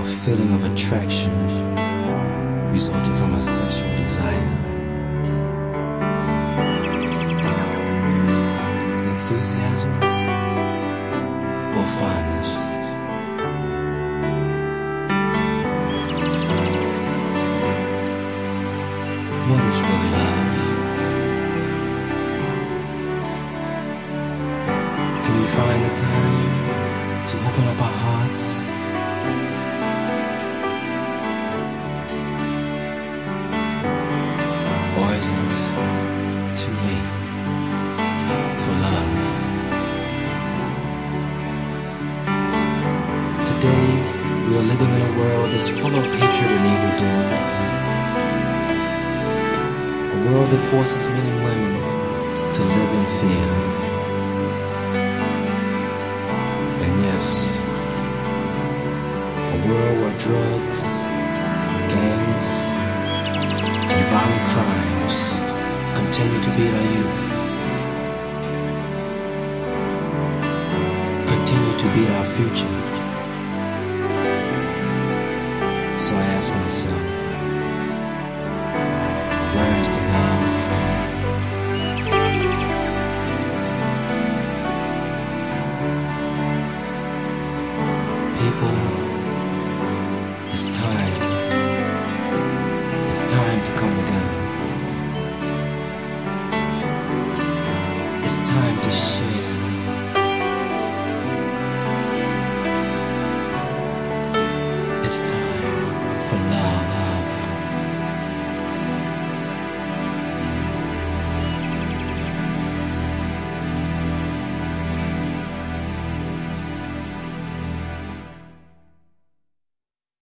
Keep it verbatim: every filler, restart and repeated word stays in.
feeling of attraction resulting from a sexual desire. Enthusiasm or fondness. What is really love? Can we find the time to open up our hearts? Or is it too late for love? Today, we are living in a world that's full of hatred and evil doings. A world that forces men and women to live in fear. And yes, a world where drugs, gangs, and violent crimes continue to beat our youth, continue to beat our future. So I ask myself, where is the love? People, it's time. It's time to come together. It's time to share. It's time for love.